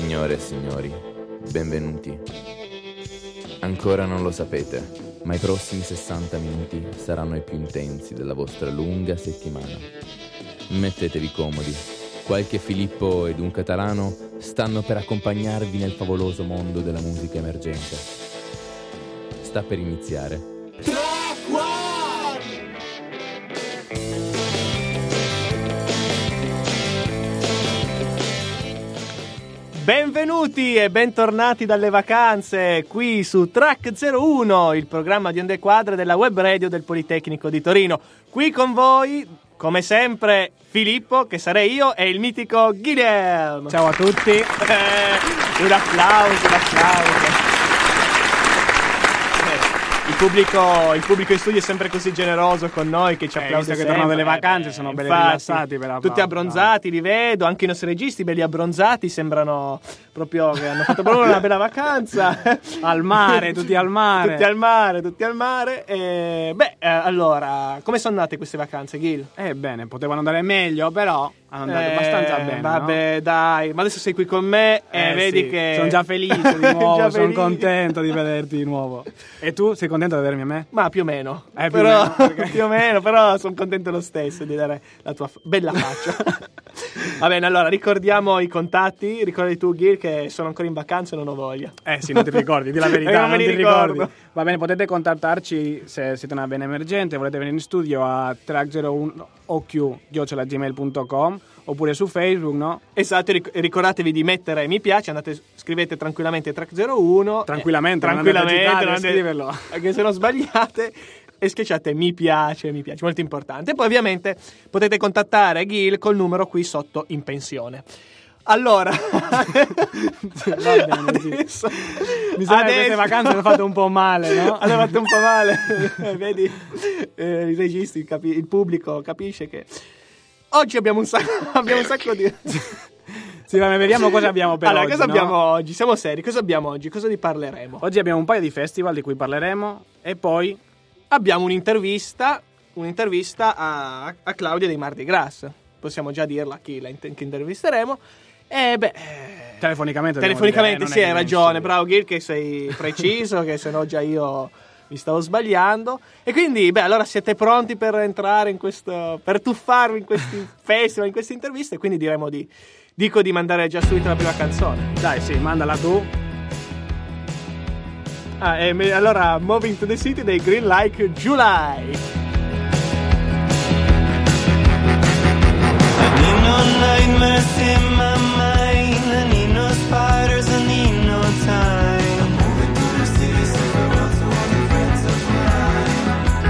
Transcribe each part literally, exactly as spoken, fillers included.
Signore e signori, benvenuti. Ancora non lo sapete, ma i prossimi sessanta minuti saranno i più intensi della vostra lunga settimana. Mettetevi comodi. Qualche Filippo ed un catalano stanno per accompagnarvi nel favoloso mondo della musica emergente. Sta per iniziare. Benvenuti e bentornati dalle vacanze qui su Track zero uno, il programma di onde quadre della web radio del Politecnico di Torino. Qui con voi, come sempre, Filippo, che sarei io, e il mitico Guilherme. Ciao a tutti. Eh, un applauso, un applauso. Il pubblico, il pubblico in studio è sempre così generoso con noi che ci eh, applaude visto sempre. che tornano dalle vacanze, sono belli Infatti, rilassati per tutti abbronzati, li vedo, anche i nostri registi belli abbronzati, sembrano proprio che hanno fatto proprio una bella vacanza. Al mare, tutti al mare. Tutti al mare, tutti al mare. E, beh, eh, allora, come sono andate queste vacanze, Gil? Eh, bene, potevano andare meglio, però hanno andato Eh, abbastanza bene. Vabbè, no? dai, ma adesso sei qui con me e Eh, vedi sì. che... Sono già felice di nuovo, Già sono felice. contento di vederti di nuovo. E tu sei contento di vedermi a me? Ma più o meno, Eh, più però, o meno, perché- più o meno, però sono contento lo stesso di vedere la tua f- bella faccia. Va bene, allora ricordiamo i contatti. Ricordi tu, Gil, che sono ancora in vacanza e non ho voglia. Eh sì, non ti ricordi, di la Eh, verità, non me non li ti ricordo. ricordi. Va bene, potete contattarci se siete una bene emergente, volete venire in studio a track zero uno o q chiocciola gmail punto com oppure su Facebook, no? Esatto, ric- ricordatevi di mettere mi piace, andate, scrivete tranquillamente Track zero uno. Tranquillamente, eh, non andate a tranquillamente, agitare, non andate- scriverlo. Anche se non sbagliate. E scrivete mi piace, mi piace, molto importante. E poi ovviamente potete contattare Gil col numero qui sotto in pensione. Allora, Va bene, sì. adesso, Mi sa che adesso- queste vacanze hanno fatto un po' male, no? hanno fatto un po' male. Vedi, eh, i registi, capi- il pubblico capisce che oggi abbiamo un sacco, abbiamo un sacco di... Sì, va bene, vediamo cosa abbiamo per allora, oggi, cosa no? abbiamo oggi? Siamo seri, cosa abbiamo oggi? Cosa vi parleremo? Oggi abbiamo un paio di festival di cui parleremo e poi Abbiamo un'intervista, un'intervista a, a Claudia dei Mardi Gras. Possiamo già dirla chi la inter- che intervisteremo. E beh, eh, telefonicamente telefonicamente dobbiamo sì, dire, hai non è che ragione, vieni bravo Gil, che sei preciso, che se no già io mi stavo sbagliando. E quindi, beh, allora siete pronti per entrare in questo, per tuffarvi in questi festival, in queste interviste, quindi diremo di, dico di mandare già subito la prima canzone. in- Dai, sì, mandala tu. Ah, e me- allora, Moving to the City dei Green Like July. I need no nightmares in my mind. I need no spiders, I need no time. I'm moving through the city, say farewell to all the friends of mine.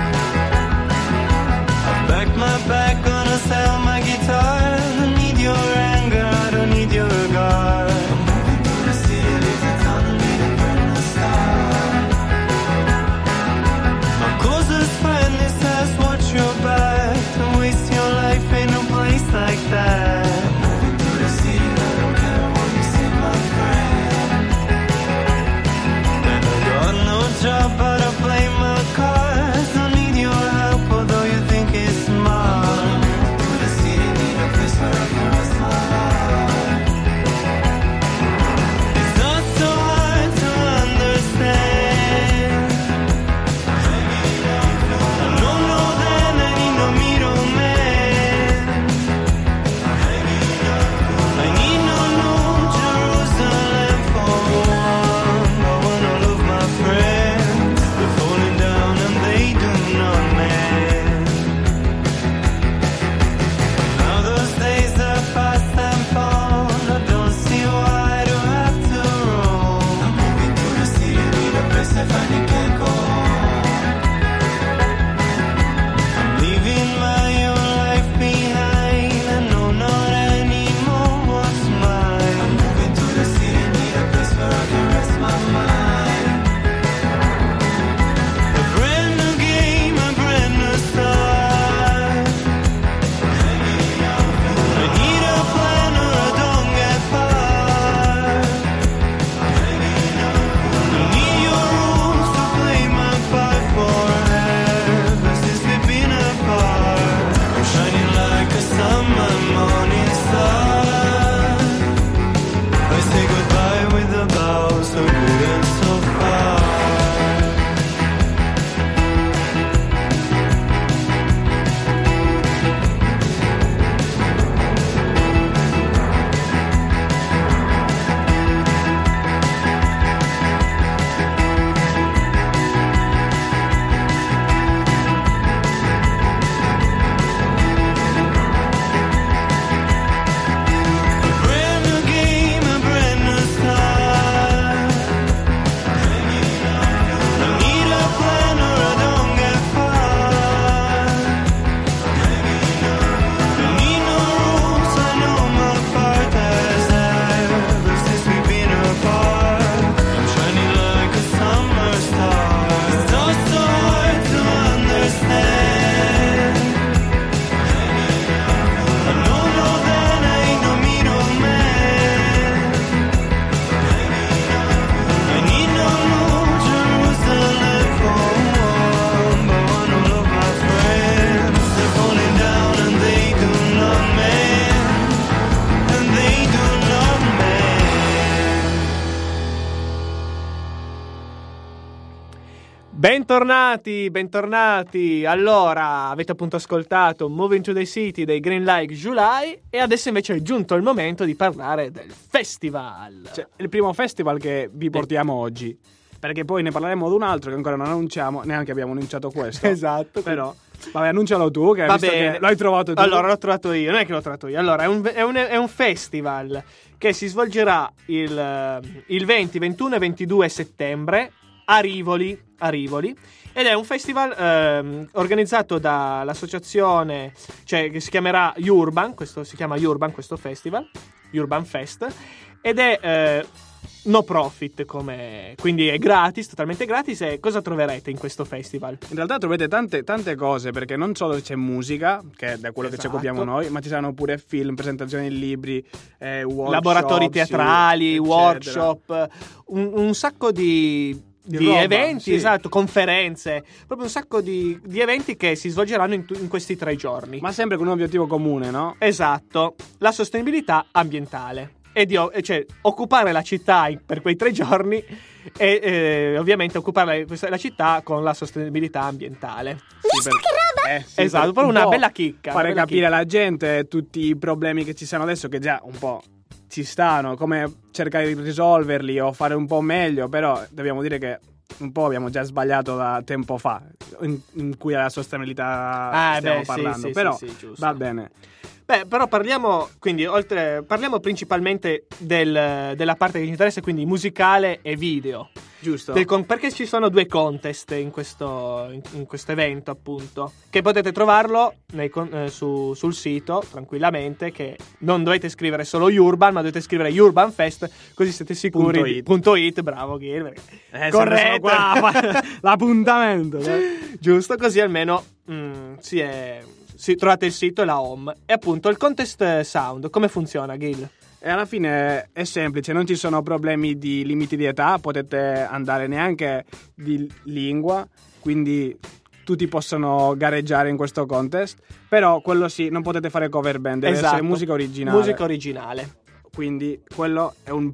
I back my back, gonna sell my guitar. I don't need your anger, I don't need your regard. I'm moving through the city, leave the town and meet a brand new star. My closest friend, he says, watch your back. Don't waste your life in a place like that. Moving through the city, Bentornati, bentornati. Allora, avete appunto ascoltato Moving to the City dei Green Like July e adesso invece è giunto il momento di parlare del festival. Cioè, il primo festival che vi portiamo oggi, perché poi ne parleremo di un altro che ancora non annunciamo, neanche abbiamo annunciato questo. Esatto. Però, vabbè, annuncialo tu, che, Va visto bene. che l'hai trovato tu. Allora, l'ho trovato io, non è che l'ho trovato io. Allora, è un, è un, è un festival che si svolgerà il, il venti, ventuno e ventidue settembre a Rivoli, a Rivoli, ed è un festival ehm, organizzato dall'associazione, cioè che si chiamerà Urban, questo si chiama Urban questo festival, Urban Fest, ed è eh, no profit, come, quindi è gratis, totalmente gratis. E cosa troverete in questo festival? In realtà trovate tante, tante cose, perché non solo c'è musica, che è da quello Esatto. che ci occupiamo noi, ma ci saranno pure film, presentazioni di libri, eh, workshop, Laboratori teatrali, sì, workshop, un, un sacco di... Di di roba, eventi, sì. esatto, conferenze, proprio un sacco di, di eventi che si svolgeranno in, tu- in questi tre giorni. Ma sempre con un obiettivo comune, no? Esatto, la sostenibilità ambientale. E di, cioè, occupare la città in- per quei tre giorni e eh, ovviamente occupare la, la città con la sostenibilità ambientale. Sì, per... eh, sì, Esatto, per proprio un una po' bella chicca. Fare una bella capire chicca. alla gente tutti i problemi che ci stanno adesso, che già un po' ci stanno, come cercare di risolverli o fare un po' meglio, però dobbiamo dire che un po' abbiamo già sbagliato da tempo fa, in, in cui alla sostenibilità Ah, stiamo beh, sì, parlando, sì, però sì, sì, giusto. va bene. Beh, però parliamo, quindi, oltre, parliamo principalmente del- della parte che ci interessa, quindi musicale e video. Giusto. Del con- perché ci sono due contest in questo, in, in questo evento, appunto, che potete trovarlo nei con- eh, su- sul sito tranquillamente, che non dovete scrivere solo Urban, ma dovete scrivere Urban Fest, così siete sicuri. Punto di- it. punto it, bravo Gil, perché- Eh, sempre corretto. sono qua a fare l'appuntamento. eh. Giusto, così almeno mm, si è, si, trovate il sito e la home. E appunto il contest sound, come funziona, Gil? E alla fine è semplice, non ci sono problemi di limiti di età, potete andare neanche di lingua, quindi tutti possono gareggiare in questo contest, però quello sì, non potete fare cover band, deve Esatto. essere musica originale. Musica originale. Quindi quello è un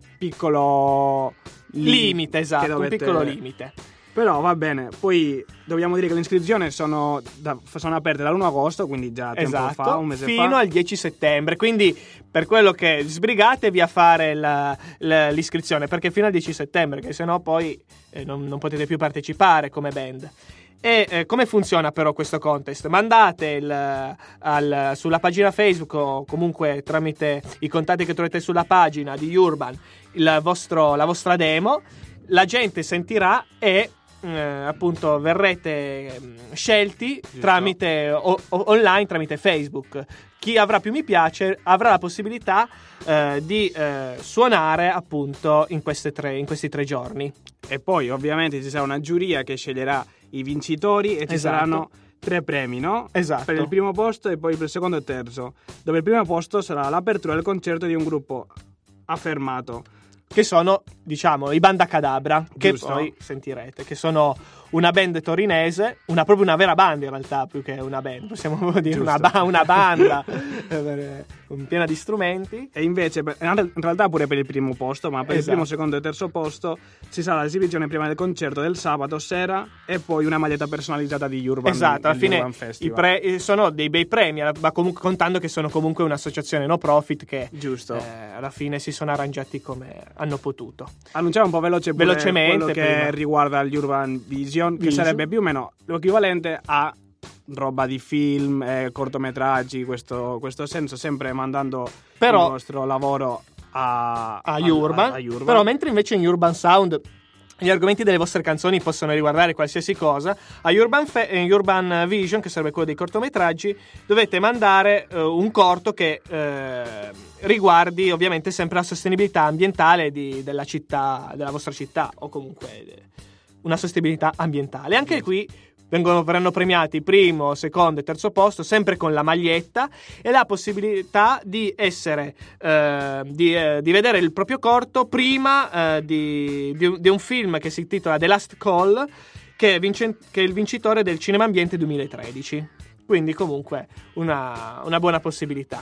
piccolo li- Limite, esatto, che dovete- un piccolo limite. Però va bene, poi dobbiamo dire che le iscrizioni sono, da- sono aperte dall'primo agosto, quindi già tempo Esatto, fa, un mese fino fa. al dieci settembre. Quindi per quello che sbrigatevi a fare la- la- l'iscrizione, perché fino al dieci settembre, che sennò poi eh, non, non potete più partecipare come band. E eh, come funziona però questo contest? Mandate il, al- sulla pagina Facebook o comunque tramite i contatti che trovate sulla pagina di Urban il vostro- la vostra demo, la gente sentirà e eh, appunto verrete mm, scelti tramite o- o- online, tramite Facebook. Chi avrà più mi piace avrà la possibilità eh, di eh, suonare appunto in, queste tre, in questi tre giorni. E poi ovviamente ci sarà una giuria che sceglierà i vincitori e ci Esatto. saranno tre premi, no? Esatto. Per il primo posto e poi per il secondo e terzo, dove il primo posto sarà l'apertura del concerto di un gruppo affermato. Che sono, diciamo, i Banda Cadabra, che Giusto. poi sentirete, che sono una band torinese, una proprio una vera banda in realtà, più che una band, possiamo proprio dire una, Giusto. ba- una banda eh, piena di strumenti. E invece, per- in realtà pure per il primo posto, ma per il Esatto. primo, secondo e terzo posto ci sarà l'esibizione prima del concerto del sabato sera e poi una maglietta personalizzata di Urban. Esatto, alla del fine Urban i Festival. pre- eh, sono dei bei premi, ma comunque contando che sono comunque un'associazione no profit che Giusto. eh, alla fine si sono arrangiati come hanno potuto. Annunciamo un po' veloce pure Velocemente, quello che prima. riguarda gli Urban Vision, che Vision. sarebbe più o meno l'equivalente a roba di film, eh, cortometraggi, questo, questo senso, sempre mandando Però- il vostro lavoro a, a Urban, a- a Urban. però mentre invece in Urban Sound gli argomenti delle vostre canzoni possono riguardare qualsiasi cosa, a Urban, Fe- in Urban Vision, che sarebbe quello dei cortometraggi, dovete mandare eh, un corto che eh, riguardi ovviamente sempre la sostenibilità ambientale di- della città, della vostra città, o comunque eh, una sostenibilità ambientale. Anche qui vengono, verranno premiati primo, secondo e terzo posto, sempre con la maglietta e la possibilità di essere eh, di, eh, di vedere il proprio corto prima eh, di, di, un- di un film che si intitola The Last Call, che è, vincen- che è il vincitore del Cinema Ambiente duemilatredici. Quindi comunque una, una buona possibilità.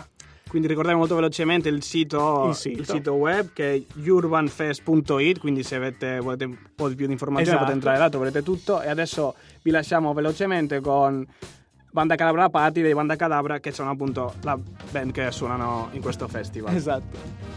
Quindi ricordiamo molto velocemente il sito, Il sito. il sito web che è urbanfest punto it, quindi se avete, volete un po' di più di informazioni Esatto. potete entrare là, troverete tutto. E adesso vi lasciamo velocemente con Banda Cadabra Party dei Banda Cadabra, che sono appunto la band che suonano in questo festival. Esatto.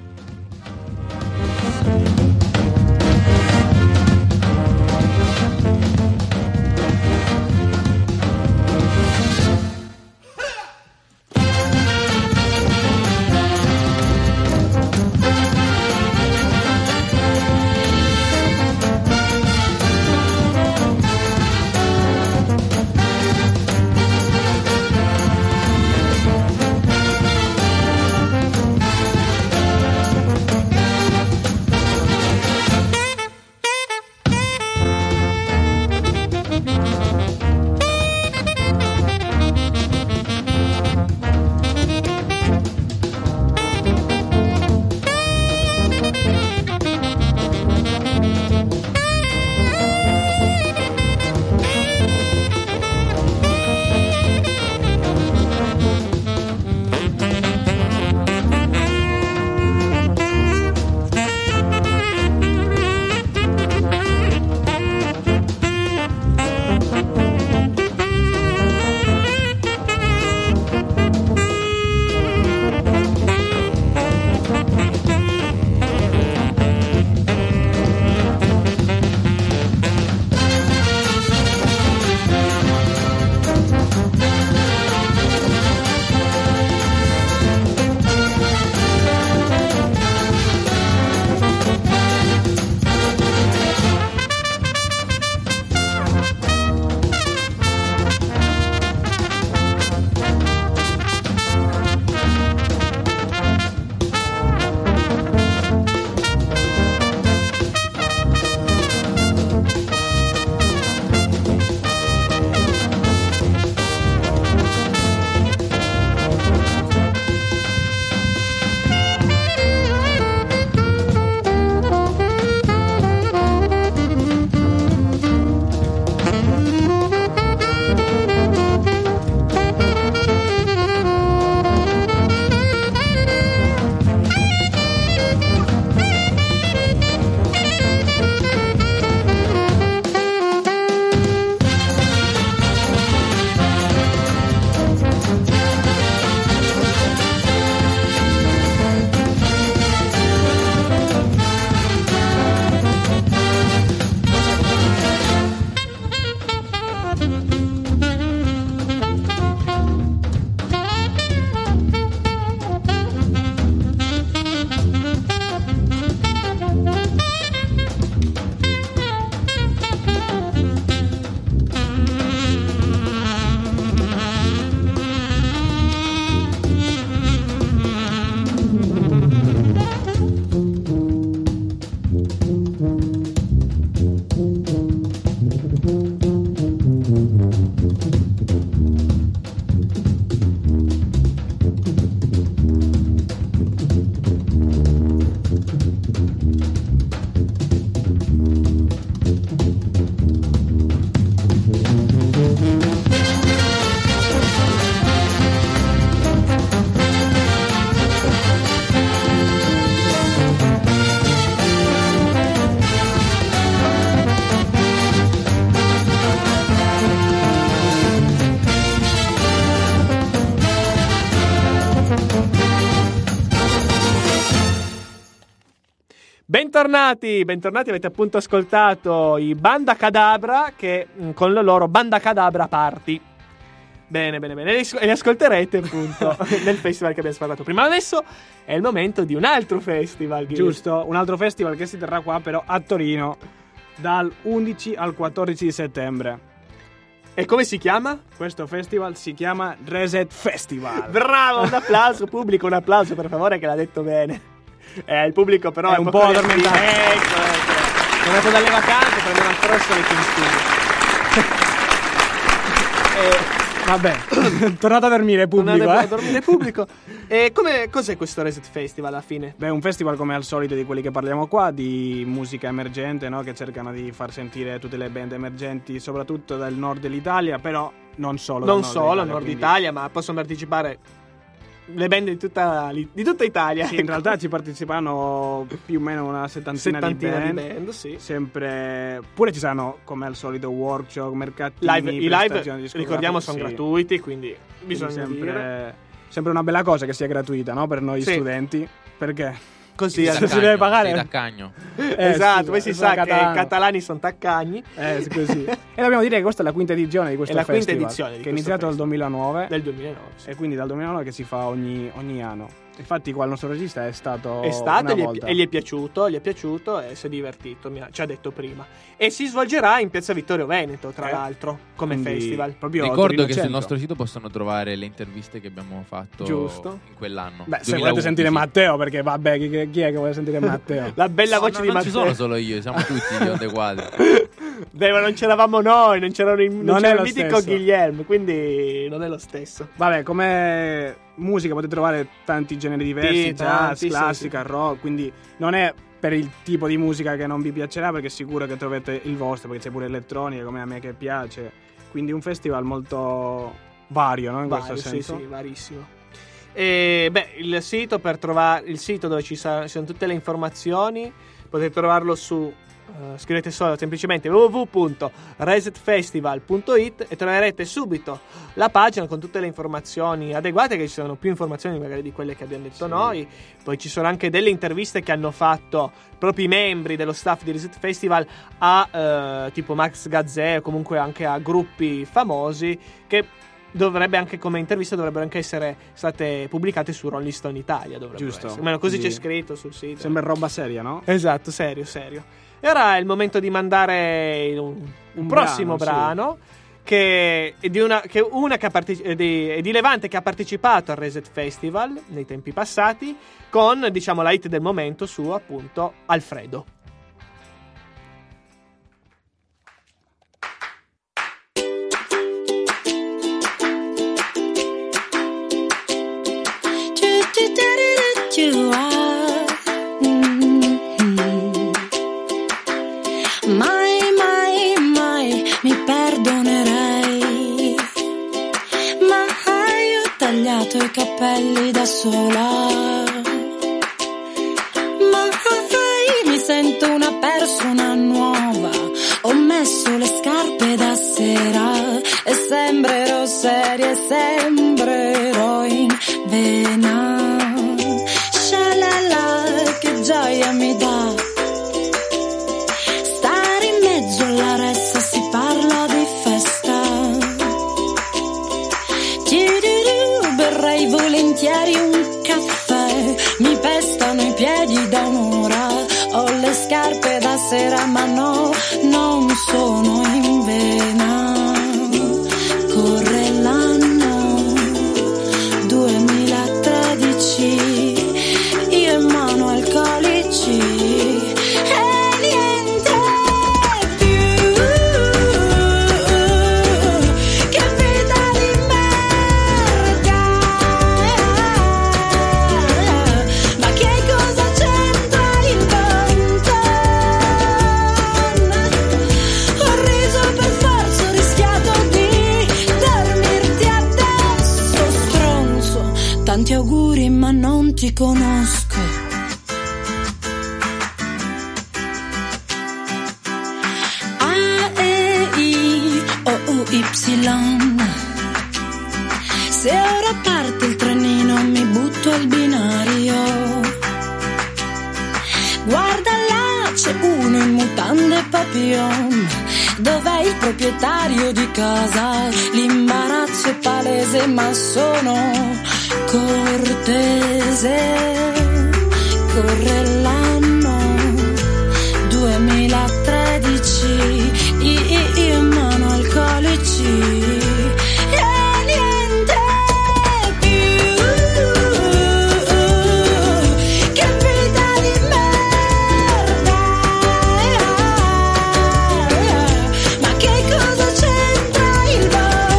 Bentornati, bentornati, avete appunto ascoltato i Banda Cadabra che mh, con la loro Banda Cadabra Party. Bene, bene, bene, e li ascolterete appunto nel festival che abbiamo parlato prima. Adesso è il momento di un altro festival. Giusto, un altro festival che si terrà qua però a Torino dal undici al quattordici di settembre. E come si chiama? Questo festival si chiama Reset Festival. Bravo, un applauso pubblico, un applauso per favore che l'ha detto bene. Eh, il pubblico però è, è un po' addormentato. Ecco, ecco. È andato dalle vacanze, prendono ancora il sole in studio. eh, Vabbè, tornate a dormire pubblico. Tornate eh. a dormire pubblico. E come, cos'è questo Reset Festival alla fine? Beh, un festival come al solito di quelli che parliamo qua, di musica emergente, no? Che cercano di far sentire tutte le band emergenti, soprattutto dal nord dell'Italia, però non solo. Non dal nord solo, dell'Italia, Nord quindi... Italia, ma possono partecipare le band di tutta, di tutta Italia. Sì, ecco. in realtà ci partecipano più o meno una settantina, settantina di band, di band, sì. sempre pure ci saranno come al solito workshop, mercatini, Live, i live discografiche, ricordiamo sono sì. gratuiti, quindi bisogna Quindi dire sempre, sempre una bella cosa che sia gratuita, no? Per noi Sì. studenti, perché così Sei se da si cagno, deve pagare. sei da cagno. Eh, esatto, scusa, poi si sono sa catalano. che i catalani sono taccagni. Eh, sì, così. E dobbiamo dire che questa è la quinta edizione di questo È la quinta festival, edizione di che è questo iniziato nel festival. duemilanove Del duemilanove, sì. e quindi dal duemilanove che si fa ogni, ogni anno. Infatti qua il nostro regista è stato È stato una e gli è, volta. e gli è piaciuto, gli è piaciuto e si è divertito, mi ha, ci ha detto prima. E si svolgerà in Piazza Vittorio Veneto, tra Eh, l'altro, come quindi festival. proprio Ricordo Torino che sul Centro. nostro sito possono trovare le interviste che abbiamo fatto Giusto. in quell'anno. Beh, se duemilaundici. volete sentire Matteo, perché vabbè, chi, chi è che vuole sentire Matteo? La bella No, voce no, di non Matteo. ci sono solo io, siamo tutti di Onde Quadre. Beh, ma non c'eravamo noi, non c'era il, non Non c'era è il lo mitico stesso. Guillermo, quindi non è lo stesso. Vabbè, come musica potete trovare tanti generi diversi, Sì, jazz, tanti, sì, classica, sì. rock, quindi non è per il tipo di musica che non vi piacerà, perché è sicuro che trovate il vostro, perché c'è pure elettronica come a me che piace, quindi un festival molto vario, no? In Vario, questo sì, senso. sì, varissimo. E, beh, il sito per trovare il sito dove ci, sa- ci sono tutte le informazioni potete trovarlo su Uh, scrivete solo semplicemente w w w punto reset festival punto i t e troverete subito la pagina con tutte le informazioni adeguate, che ci sono più informazioni magari di quelle che abbiamo detto Sì. noi. Poi ci sono anche delle interviste che hanno fatto proprio i membri dello staff di Reset Festival a uh, tipo Max Gazzè o comunque anche a gruppi famosi, che dovrebbe anche come interviste dovrebbero anche essere state pubblicate su Rolling Stone Italia, dovrebbero Giusto. essere. Almeno così Quindi c'è scritto sul sito. Sembra roba seria, no? Esatto, serio, serio. E ora è il momento di mandare un, un Un prossimo brano, brano, che è di una che una che ha parteci- è di, è di Levante, che ha partecipato al Reset Festival nei tempi passati con, diciamo, la hit del momento su appunto Alfredo. Mai, mai, mai mi perdonerei, ma ho tagliato i capelli da sola, mai mi sento una persona nuova, ho messo le scarpe da sera e sembrerò seria e sembrerò in vena. Shalala, che gioia mi dà stare in mezzo alla ressa, si parla di festa. Tirirù, berrei volentieri un caffè, mi pestano i piedi da un'ora, ho le scarpe da sera ma no, non sono in vena. Corre l'anno duemilatredici, io in mano alcolici e niente più, che vita di merda. Ma che cosa c'entra il Banton? Ho riso per forza, ho rischiato di dormirti addosso, stronzo. Tanti auguri ma non ti conosco. A, E, I, O, U, Y. Se ora parte il trenino mi butto al binario. Guarda là, c'è uno in mutande papillon. Dov'è il proprietario di casa? L'imbarazzo è palese ma sono cortese. Corre l'anno duemilatredici, i- i- io in mano alcolici e niente più, che vita di merda. Ma che cosa c'entra il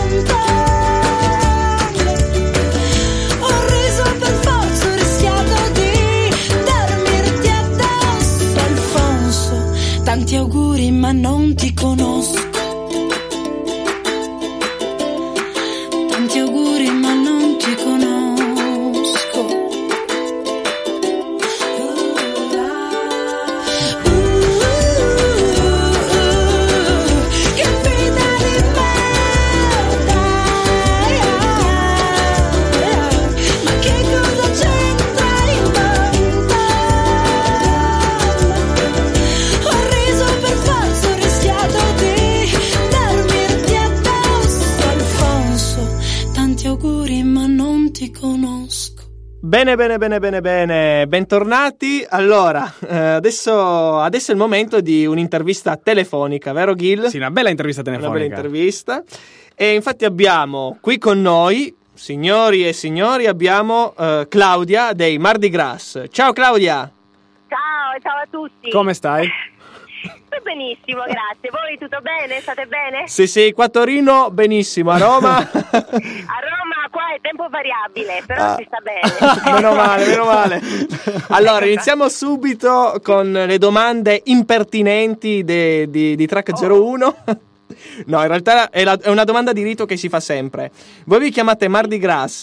Banton? Ho riso per forza, ho rischiato di dormirti addosso, Alfonso. Tanti auguri ma non ti conosco. Tanti auguri ma non ti conosco. tanti auguri ma non ti conosco. Bene, bene, bene, bene, bene, bentornati. Allora, eh, adesso, adesso è il momento di un'intervista telefonica, vero Gil? Sì, una bella intervista Una telefonica. bella intervista. E infatti abbiamo qui con noi, signori e signori, abbiamo eh, Claudia dei Mardi Gras. Ciao Claudia! Ciao, ciao a tutti. Come stai? Sto benissimo, grazie. Voi tutto bene? State bene? Sì, sì, qua a Torino benissimo, a Roma... A Roma qua è tempo variabile, però Ah. si sta bene. Meno male, meno male. Allora, iniziamo subito con le domande impertinenti de- di, di Track zero uno. No, in realtà è, la- è una domanda di rito che si fa sempre. Voi vi chiamate Mardi Gras.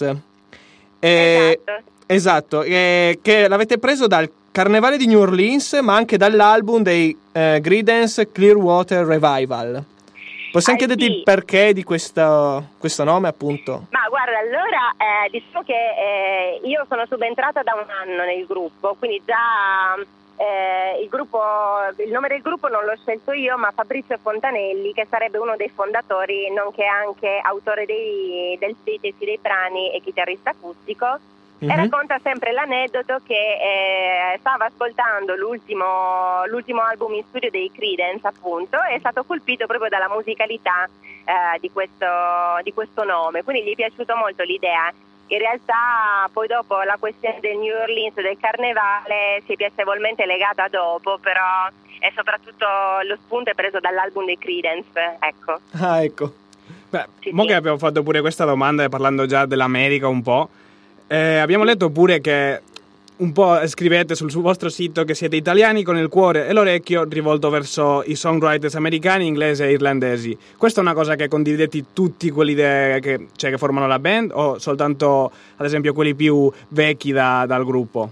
Eh, Esatto. Esatto, eh, che l'avete preso dal Carnevale di New Orleans, ma anche dall'album dei eh, Creedence Clearwater Revival. Possiamo Ah, chiederti sì. il perché di questo, questo nome, appunto? Ma guarda, allora eh, diciamo che eh, io sono subentrata da un anno nel gruppo, quindi già eh, il gruppo, il nome del gruppo non l'ho scelto io, ma Fabrizio Fontanelli, che sarebbe uno dei fondatori, nonché anche autore dei, del sintesi dei brani e chitarrista acustico. E Mhm. racconta sempre l'aneddoto che eh, stava ascoltando l'ultimo, l'ultimo album in studio dei Creedence, appunto, e è stato colpito proprio dalla musicalità eh, di, questo, di questo nome, quindi gli è piaciuta molto l'idea. In realtà poi dopo la questione del New Orleans, del carnevale, si è piacevolmente legata dopo, però è soprattutto lo spunto è preso dall'album dei Creedence, ecco. Ah, ecco. Beh, Sì, mo sì. che abbiamo fatto pure questa domanda e parlando già dell'America un po', eh, abbiamo letto pure che un po' scrivete sul, sul vostro sito che siete italiani con il cuore e l'orecchio rivolto verso i songwriters americani, inglesi e irlandesi. Questa è una cosa che condividete tutti quelli de- che, cioè, che formano la band o soltanto, ad esempio, quelli più vecchi da- dal gruppo?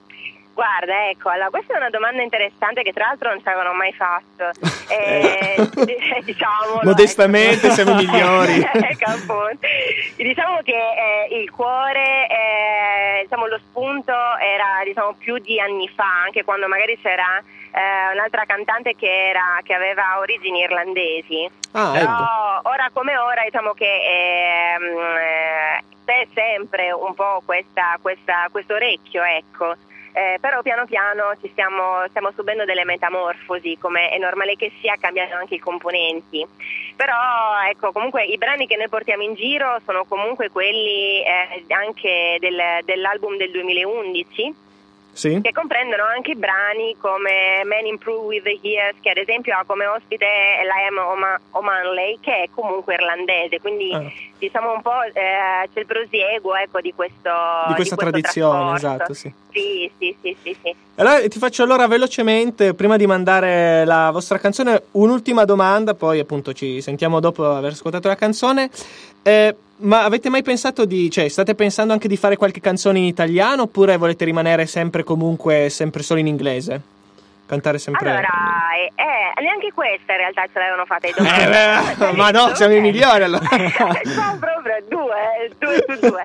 Guarda, ecco, allora questa è una domanda interessante che tra l'altro non ci avevano mai fatto. Eh, diciamolo, Modestamente ecco. siamo i migliori. Ecco, appunto. Diciamo che eh, il cuore, eh, diciamo lo spunto era diciamo più di anni fa, anche quando magari c'era eh, un'altra cantante che, era, che aveva origini irlandesi. Ah, Però ecco. ora come ora diciamo che ehm, eh, c'è sempre un po' questa, questa, questo orecchio, ecco. Eh, però piano piano ci stiamo, stiamo subendo delle metamorfosi, come è normale che sia, cambiano anche i componenti. Però ecco, comunque i brani che noi portiamo in giro sono comunque quelli eh, anche del, dell'album del duemilaundici, Sì? che comprendono anche i brani come Man Improve with the Years, che ad esempio ha come ospite Liam Oma- O'Manley, che è comunque irlandese, quindi Ah. diciamo un po' eh, c'è il prosieguo, ecco, di questo Di questa questo tradizione, trascorso. esatto, sì. Sì, sì, sì, sì, sì. Allora ti faccio allora velocemente, prima di mandare la vostra canzone, un'ultima domanda, poi appunto ci sentiamo dopo aver ascoltato la canzone. Eh, ma avete mai pensato di, cioè state pensando anche di fare qualche canzone in italiano oppure volete rimanere sempre comunque, sempre solo in inglese? Cantare sempre... Allora, eh, eh, neanche questa in realtà ce l'avevano fatta i Eh, beh, ma no, siamo i migliori allora. Sono proprio due, due su due.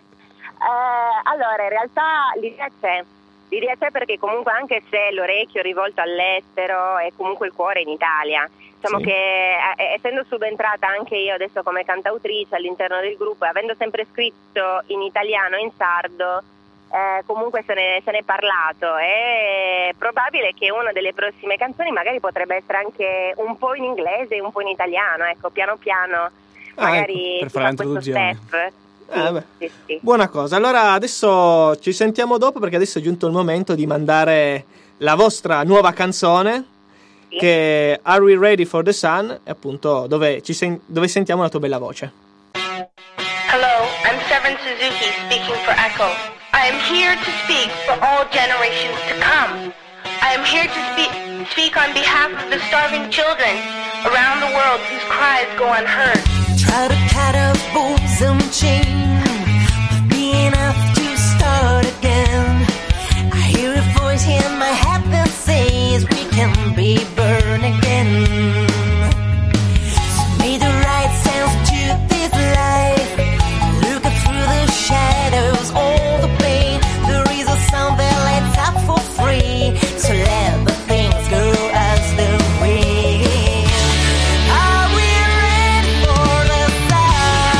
Eh, allora, in realtà l'idea c'è. L'idea c'è perché comunque anche se l'orecchio è rivolto all'estero è comunque il cuore in Italia. Diciamo Sì. che eh, essendo subentrata anche io adesso come cantautrice all'interno del gruppo e avendo sempre scritto in italiano e in sardo, eh, comunque se ne, se ne è parlato. È probabile che una delle prossime canzoni magari potrebbe essere anche un po' in inglese e un po' in italiano, ecco, piano piano magari ecco, per si fare fa questo l'introduzione. step. Sì, Ah, beh. sì, sì. Buona cosa, allora adesso ci sentiamo dopo perché adesso è giunto il momento di mandare la vostra nuova canzone Sì. che è Are We Ready for the Sun, e appunto dove, ci sen- dove sentiamo la tua bella voce. Hello, I'm Severin Suzuki speaking for Echo. I am here to speak for all generations to come. I am here to speak, speak on behalf of the starving children around the world whose cries go unheard. Try to cut a bosom chain, but be enough to start again. I hear a voice in my head that says we can be born again. So may the right sense to this life, look through the shadows, all the pain. There is a sound that lights up for free, so let the things go as the wind. Are we ready for the sun?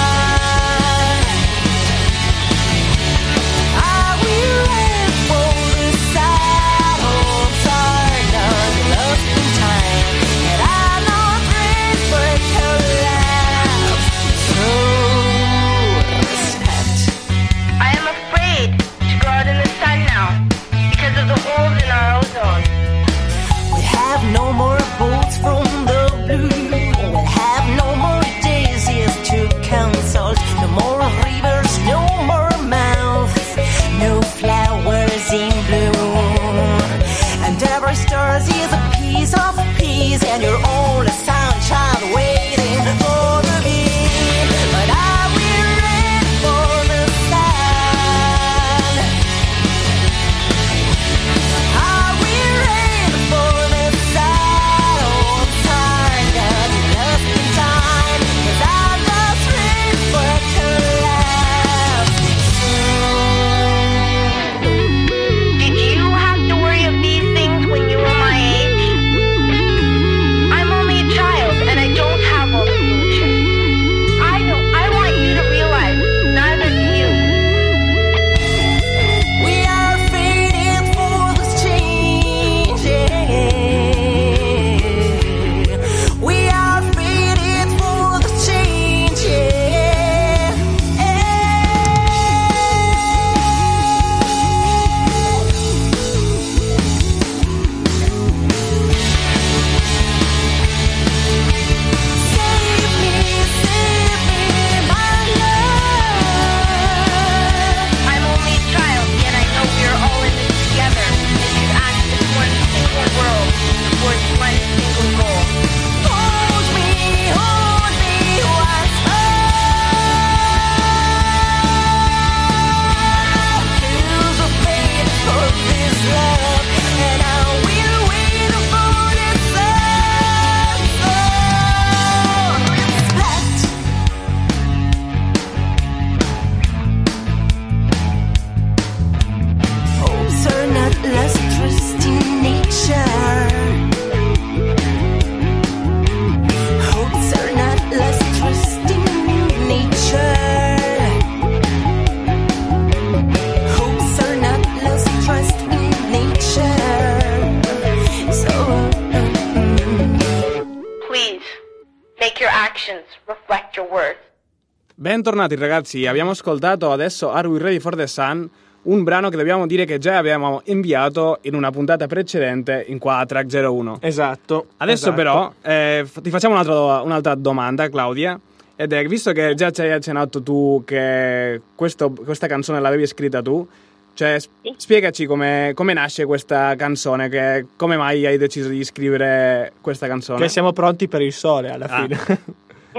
reflect your words. Bentornati ragazzi, abbiamo ascoltato adesso Are We Ready for the Sun, un brano che dobbiamo dire che già abbiamo inviato in una puntata precedente in qua a Track zero uno. Esatto. Adesso esatto. però eh, ti facciamo un'altra, un'altra domanda, Claudia, ed è, visto che già ci hai accennato tu che questo, questa canzone l'avevi scritta tu, cioè Sì. spiegaci come, come nasce questa canzone, che, come mai hai deciso di scrivere questa canzone? Che siamo pronti per il sole alla Ah. fine.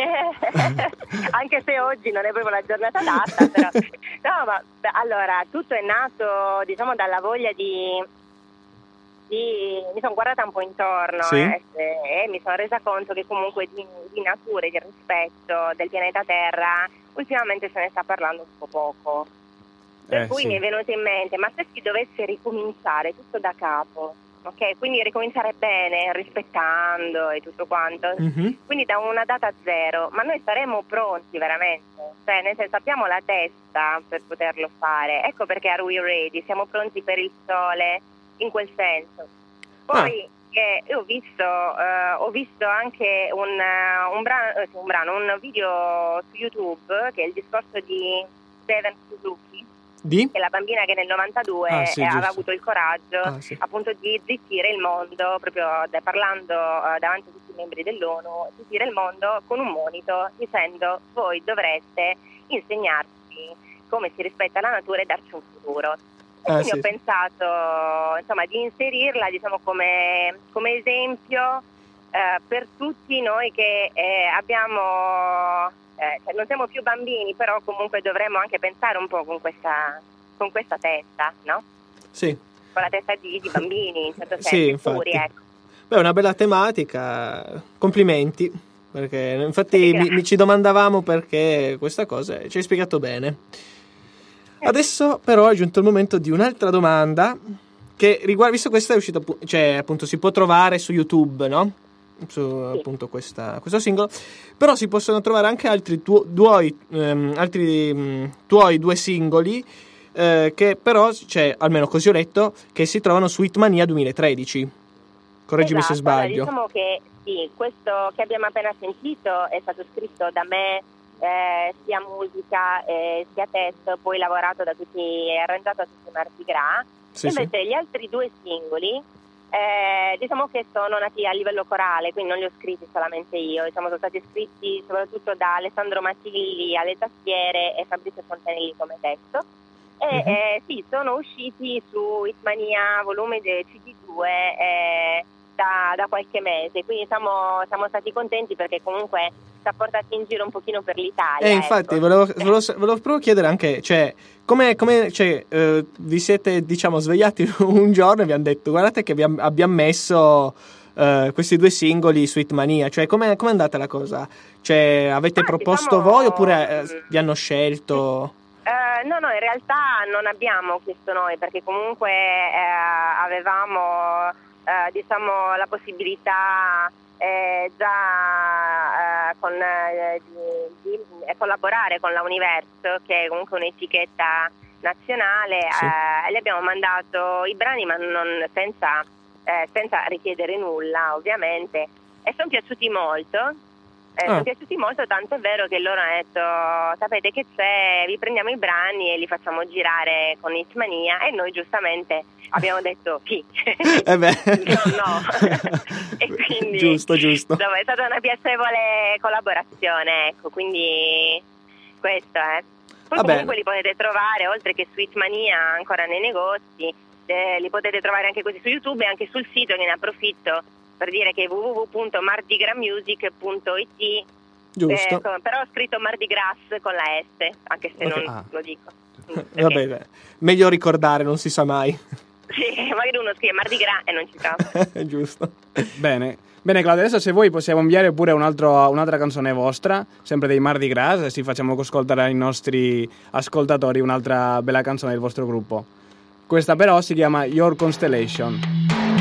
Anche se oggi non è proprio la giornata adatta, però no, ma beh, allora tutto è nato, diciamo, dalla voglia di, di mi sono guardata un po' intorno Sì. eh, e, e mi sono resa conto che comunque di, di natura e di rispetto del pianeta Terra ultimamente se ne sta parlando un po' poco. Per Eh, cui sì. mi è venuto in mente, ma se si dovesse ricominciare tutto da capo, ok? Quindi ricominciare bene, rispettando e tutto quanto. Mhm. Quindi da una data zero, ma noi saremo pronti veramente, cioè nel senso abbiamo la testa per poterlo fare, ecco perché Are We Ready, siamo pronti per il sole in quel senso. Poi eh, io ho visto, eh, ho visto anche un, eh, un, brano, eh, un brano, un video su YouTube che è il discorso di Steven Suzuki, Di? che è la bambina che nel novantadue Ah, sì, eh, aveva giusto. avuto il coraggio Ah, sì. appunto di zittire il mondo, proprio da- parlando eh, davanti a tutti i membri dell'ONU, zittire il mondo con un monito dicendo voi dovreste insegnarci come si rispetta la natura e darci un futuro. E Ah, quindi sì. ho pensato insomma di inserirla diciamo come, come esempio eh, per tutti noi che eh, abbiamo eh, cioè non siamo più bambini, però comunque dovremmo anche pensare un po' con questa con questa testa, no? Sì. Con la testa di, di bambini in certo senso, Sì, infatti. puri, ecco. Beh, una bella tematica. Complimenti. Perché infatti mi, Grazie. mi ci domandavamo perché questa cosa ci hai spiegato bene. Adesso però è giunto il momento di un'altra domanda che riguarda, visto che questa è uscita, appu- cioè appunto si può trovare su YouTube, no? Su Sì. appunto questa, questo singolo, però si possono trovare anche altri, tuo, tuoi, ehm, altri mm, tuoi due singoli eh, che però, cioè, almeno così ho letto, che si trovano su Hitmania duemilatredici. Correggimi se Esatto, allora, sbaglio. diciamo che sì, questo che abbiamo appena sentito è stato scritto da me, eh, sia musica eh, sia testo, poi lavorato da tutti, arrangiato da tutti i Mardi Gras. Sì, sì. Invece gli altri due singoli eh, diciamo che sono nati a livello corale, quindi non li ho scritti solamente io, diciamo sono stati scritti soprattutto da Alessandro Matilli alle tastiere e Fabrizio Fontanelli come testo. E Mhm. eh, sì, sono usciti su Hitmania volume C D due eh, da, da qualche mese, quindi siamo, siamo stati contenti perché comunque ci ha portati in giro un pochino per l'Italia. Eh, infatti, ecco. volevo, volevo, volevo proprio chiedere anche, cioè, come, come cioè, eh, vi siete, diciamo, svegliati un giorno e vi hanno detto, guardate che abbiamo, abbiamo messo eh, questi due singoli su Hitmania, cioè, come è andata la cosa? Cioè, avete Ah, proposto diciamo, voi oppure eh, mm, vi hanno scelto? Eh, no, no, in realtà non abbiamo chiesto noi perché comunque eh, avevamo eh, diciamo la possibilità eh, già eh, con, eh, di, di collaborare con la Universo, che è comunque un'etichetta nazionale, Sì. eh, e le abbiamo mandato i brani ma non, senza, eh, senza richiedere nulla ovviamente, e sono piaciuti molto. Eh, Ah. Sono piaciuti molto, tanto è vero che loro hanno detto sapete che c'è, vi prendiamo i brani e li facciamo girare con Hitmania, e noi giustamente abbiamo detto sì. Eh beh. No, no. E quindi Giusto, giusto. insomma, è stata una piacevole collaborazione, ecco, quindi questo è. Poi Vabbè. comunque li potete trovare oltre che su Hitmania ancora nei negozi, eh, li potete trovare anche così su YouTube e anche sul sito, che ne approfitto per dire che è w w w punto mardigramusic punto i t. Giusto. Eh, co- però ho scritto Mardi Gras con la S, anche se Ok. non Ah. lo dico. Mm, perché- Vabbè, beh, meglio ricordare, non si sa mai. Sì, magari uno scrive Mardi Gras e non ci trova. Giusto. Bene. Bene Claudia, adesso se vuoi possiamo inviare pure un altro- un'altra canzone vostra, sempre dei Mardi Gras, e si facciamo ascoltare ai nostri ascoltatori un'altra bella canzone del vostro gruppo. Questa però si chiama Your Constellation.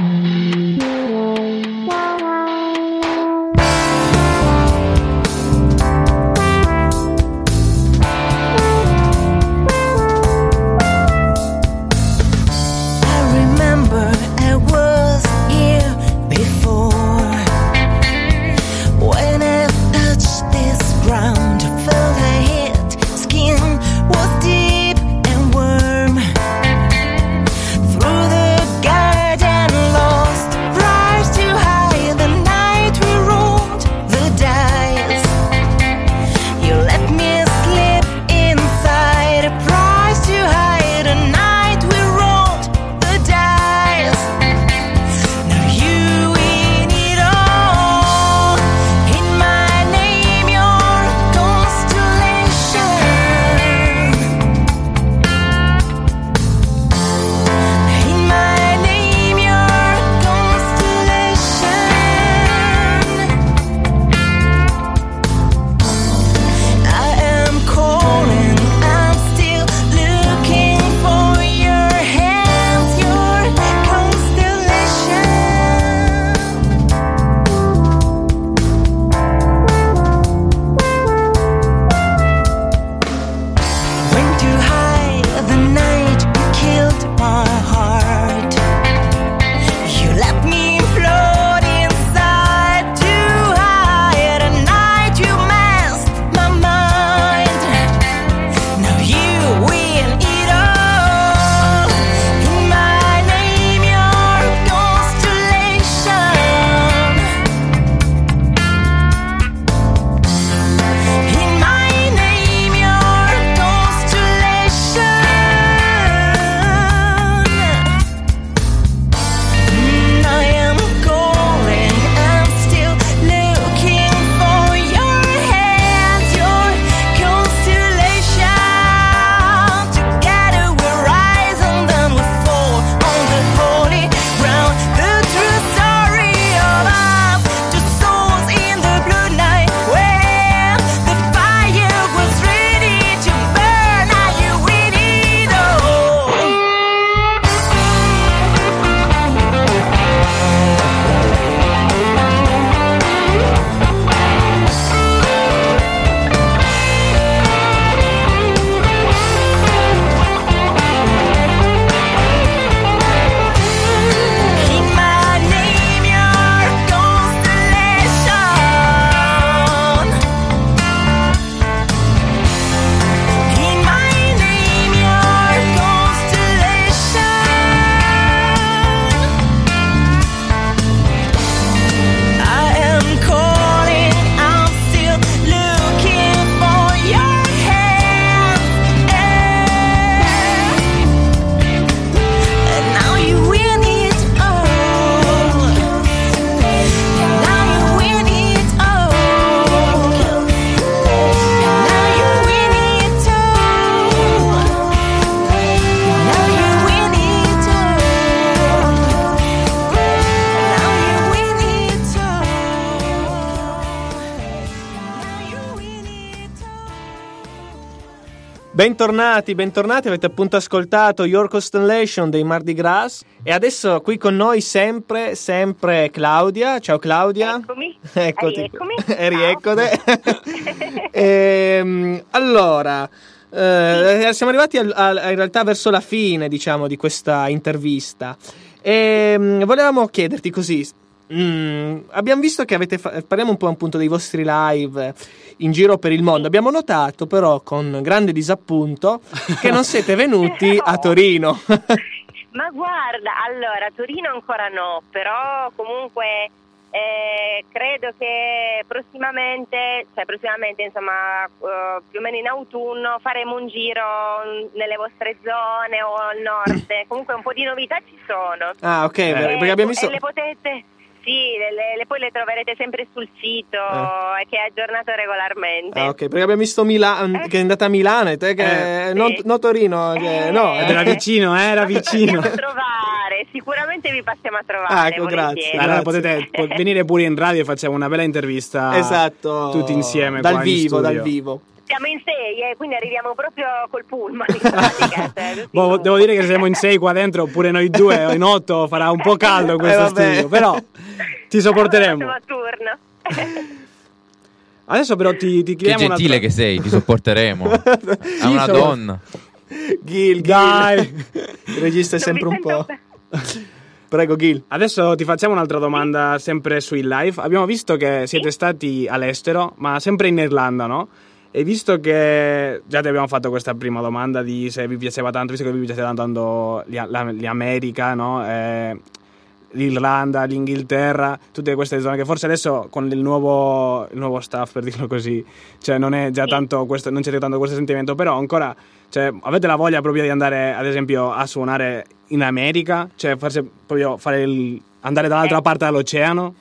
I remember I was here before when I touched this ground. Bentornati, bentornati, avete appunto ascoltato Your Constellation dei Mardi Gras e adesso qui con noi sempre, sempre Claudia. Ciao Claudia. Eccomi. Eccoti. Rieccomi. E rieccode. Ehm, allora, eh, siamo arrivati al, al, in realtà verso la fine, diciamo, di questa intervista e volevamo chiederti così. Mm, abbiamo visto che avete fa- parliamo un po' appunto dei vostri live in giro per il mondo. Abbiamo notato però con grande disappunto che non siete venuti a Torino. Ma guarda, allora Torino ancora no, però comunque eh, credo che prossimamente, cioè prossimamente insomma uh, più o meno in autunno faremo un giro nelle vostre zone o al nord. Comunque un po' di novità ci sono. Ah, ok, Eh, perché abbiamo visto e le potete Sì, le, le, le- poi le troverete sempre sul sito Eh. che è aggiornato regolarmente. Ah, ok, perché abbiamo visto Milano, che è andata a Milano e te che Eh, non, sì. non Torino, che, Eh. no, Ed era vicino, eh, era Vi vicino. passiamo a trovare, sicuramente vi passiamo a trovare. Ah, ecco, volentieri. grazie. Allora Grazie. potete po- venire pure in radio e facciamo una bella intervista. esatto, Tutti insieme dal qua in vivo, studio. dal vivo. Siamo in sei, eh, quindi arriviamo proprio col pullman in pratica. cioè, tutti Boh, in devo uno. dire che siamo in sei qua dentro, oppure noi due o in otto farà un po' caldo in questo Eh, vabbè. studio, però ti sopporteremo. Allora, facciamo a turno. Adesso però ti, ti Che chiediamo gentile un'altra- che sei, ti sopporteremo. È una sono- donna. Gil, Gil. Dai. Il regista è Non mi sempre un sento po'. bene. Prego, Gil. Adesso ti facciamo un'altra domanda sempre sui live. Abbiamo visto che siete stati all'estero, ma sempre in Irlanda, no? E visto che già ti abbiamo fatto questa prima domanda di se vi piaceva tanto, visto che vi piace tanto l'I- la- l'America, no? Eh, l'Irlanda, l'Inghilterra, tutte queste zone che forse adesso con il nuovo, il nuovo staff, per dirlo così, cioè non è già tanto questo, non c'è tanto questo sentimento, però ancora, cioè, avete la voglia proprio di andare ad esempio a suonare in America, cioè forse proprio fare il, andare dall'altra Eh. parte dell'oceano?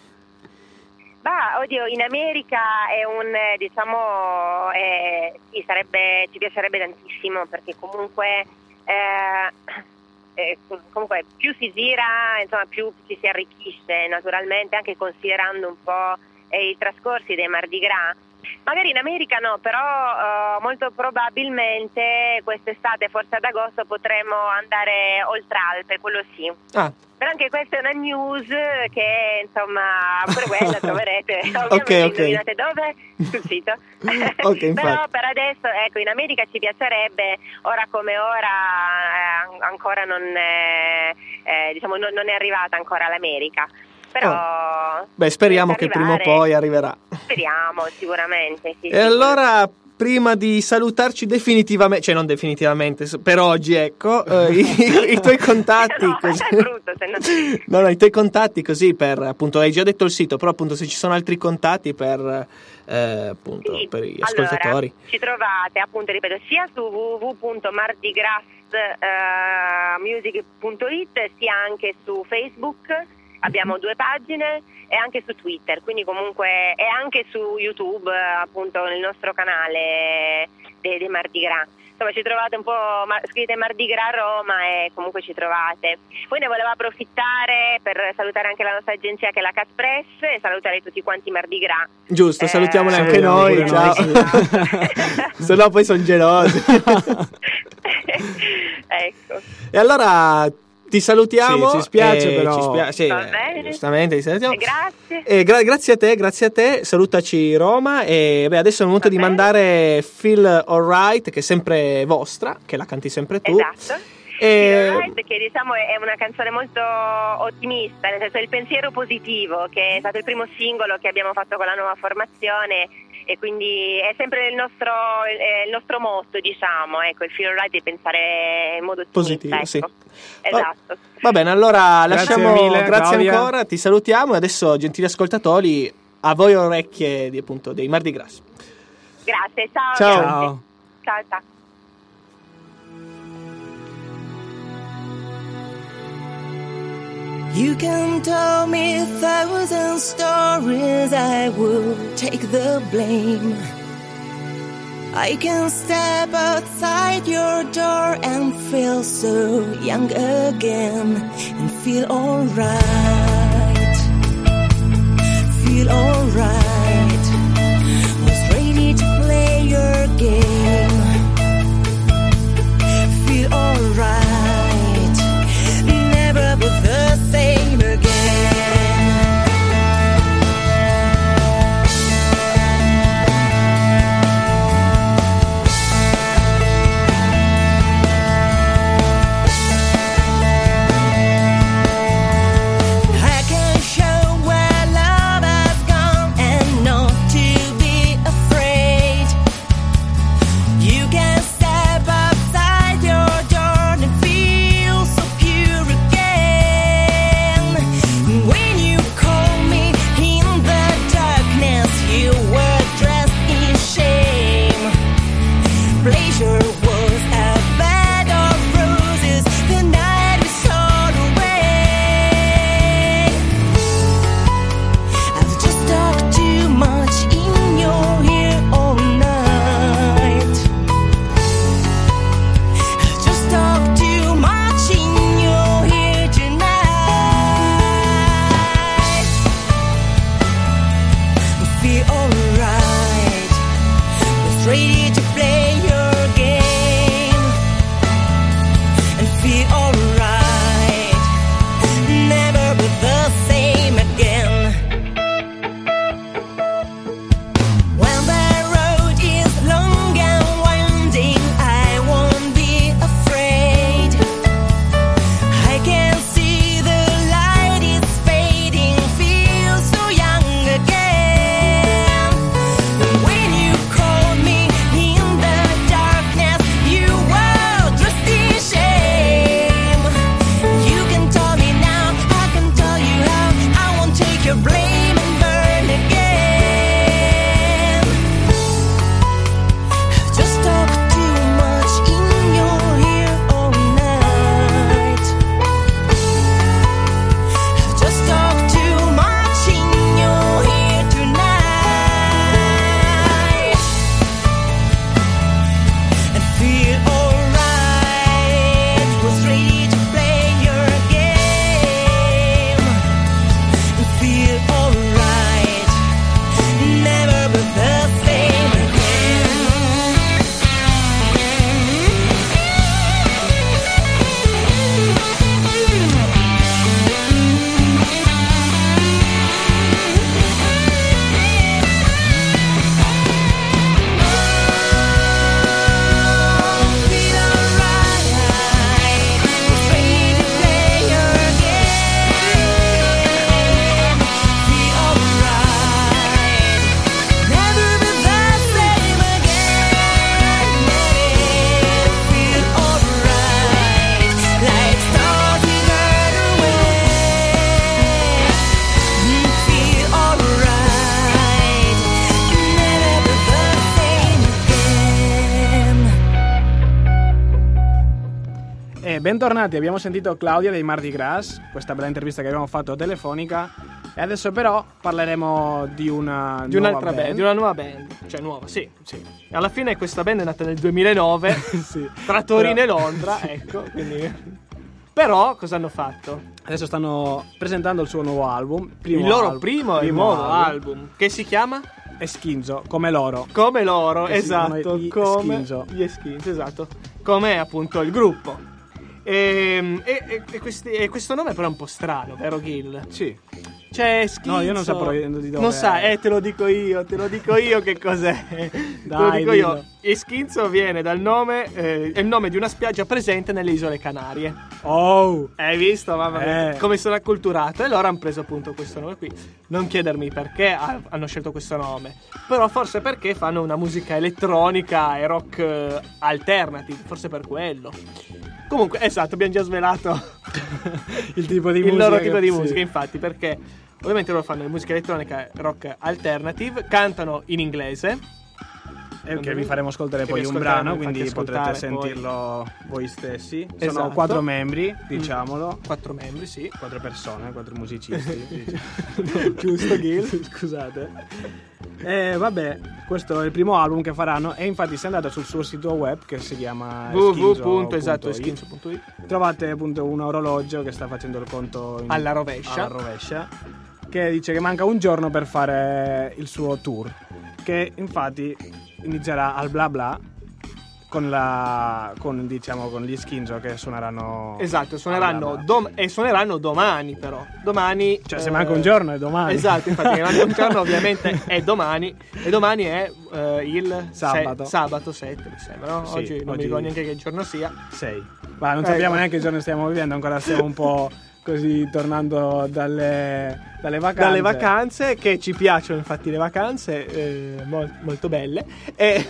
Ma oddio, in America è un, eh, diciamo, eh, sì, sarebbe, ci piacerebbe tantissimo perché comunque, eh, eh, comunque più si gira, insomma, più ci si arricchisce naturalmente, anche considerando un po' eh, i trascorsi dei Mardi Gras. Magari in America no, però eh, molto probabilmente quest'estate, forse ad agosto, potremo andare oltre Alpe, quello sì. Ah, Però anche questa è una news che, insomma, pure quella troverete. Ok, Ovviamente ok. indovinate dove? Sul sito. Ok, infatti. Però per adesso, ecco, in America ci piacerebbe, ora come ora, eh, ancora non è, eh, diciamo, non, non è arrivata ancora l'America. Però... beh, speriamo dovrebbe che prima o arrivare. poi arriverà. Speriamo, sicuramente. Sì, E sì. allora, prima di salutarci definitivamente, cioè non definitivamente, per oggi, ecco, eh, i, i tuoi contatti. No, così. è brutto, se no... No, no, i tuoi contatti così per, appunto, hai già detto il sito, però appunto se ci sono altri contatti per, eh, appunto, Sì, per gli allora, ascoltatori. ci trovate, appunto, ripeto, sia su w w w punto mardigras music punto it sia anche su Facebook. Abbiamo due pagine e anche su Twitter, quindi comunque e anche su YouTube, appunto nel nostro canale dei, dei Mardi Gras. Insomma, ci trovate un po', ma, scrivete Mardi Gras Roma e comunque ci trovate. Poi ne volevo approfittare per salutare anche la nostra agenzia che è la Caspress e salutare tutti quanti Mardi Gras. Giusto, Eh, salutiamoli anche salutiamo noi, pure ciao. noi, Se no poi sono gelosi. Ecco. E allora ti salutiamo. Sì, ci spiace, e però- ci spia- sì, Va eh, bene. giustamente ti salutiamo. Grazie. E gra- grazie a te, grazie a te, salutaci Roma e beh, adesso è il momento Va di bene. mandare Feel Alright, che è sempre vostra, che la canti sempre tu. Esatto. E- Feel Alright, che diciamo è una canzone molto ottimista, nel senso il pensiero positivo, che è stato il primo singolo che abbiamo fatto con la nuova formazione e quindi è sempre il nostro, eh, il nostro motto, diciamo, ecco, il Feel Alright di pensare in modo ottimista. Positivo, ecco. sì. Esatto. Va bene, allora Grazie lasciamo, mille, grazie Claudia. ancora, ti salutiamo e adesso, gentili ascoltatori, a voi orecchie di, appunto, dei Mardi Gras. Grazie, ciao. Ciao. Grazie. Ciao, ciao. You can tell me a thousand stories, I will take the blame. I can step outside your door and feel so young again and feel alright. Feel alright. Was ready to play your game. E bentornati, abbiamo sentito Claudia dei Mardi Gras, questa bella intervista che abbiamo fatto telefonica, e adesso però parleremo di una Di un'altra nuova band. di una nuova band, cioè nuova, sì, sì. Alla fine questa band è nata nel duemilanove Sì. tra Torino Però- e Londra, ecco, quindi... Però cosa hanno fatto? Adesso stanno presentando il suo nuovo album, primo Il loro album, primo e nuovo album, che si chiama? Eschinzo, come loro. Come loro, Che si chiamano esatto, gli come Eschinzo. gli Eschinzo, esatto, come appunto il gruppo. E, e, e, e questi- e questo nome però è un po' strano, vero Gil? Sì. C'è Eschinzo. No, io non saprei di dove Non è. sai, eh, te lo dico io, te lo dico io che cos'è. te lo Dai, dico dillo. io. Eschinzo viene dal nome, eh, è il nome di una spiaggia presente nelle isole Canarie. Oh! Hai visto, mamma mia, Eh. come sono acculturato? E loro hanno preso appunto questo nome qui. Non chiedermi perché ha- hanno scelto questo nome, però forse perché fanno una musica elettronica e rock eh, alternative, forse per quello. Comunque, esatto, abbiamo già svelato Il tipo di il musica. loro che- tipo di sì. musica, infatti, perché ovviamente loro fanno musica elettronica e rock alternative, cantano in inglese. Eh, che vi faremo ascoltare Che poi vi un ascolteremo, brano, infatti, quindi potrete ascoltare poi. sentirlo voi stessi. Sono Esatto. quattro membri, diciamolo. Quattro membri, sì. Quattro persone, quattro musicisti. No, giusto, Gil? Scusate. E vabbè, questo è il primo album che faranno. E infatti, se andate sul suo sito web che si chiama w w w eschinzo punto esatto, it, eschinzo punto it. trovate appunto un orologio che sta facendo il conto in- Alla rovescia. alla rovescia, che dice che manca un giorno per fare il suo tour, che infatti inizierà al bla bla con la con diciamo con gli Eschinzo che suoneranno Esatto, al suoneranno Bla Bla. dom- e suoneranno domani però. Domani Cioè, se eh, manca un giorno è domani. Esatto, infatti manca un giorno ovviamente è domani e domani è eh, il Sabato. se- sabato sette, mi sembra, no? Sì, Oggi non oggi- mi ricordo neanche che giorno sia. sei. Ma non Ecco. sappiamo neanche che giorno stiamo vivendo, ancora stiamo un po' così tornando dalle, dalle vacanze. Dalle vacanze che ci piacciono, infatti le vacanze eh, mol- molto belle e,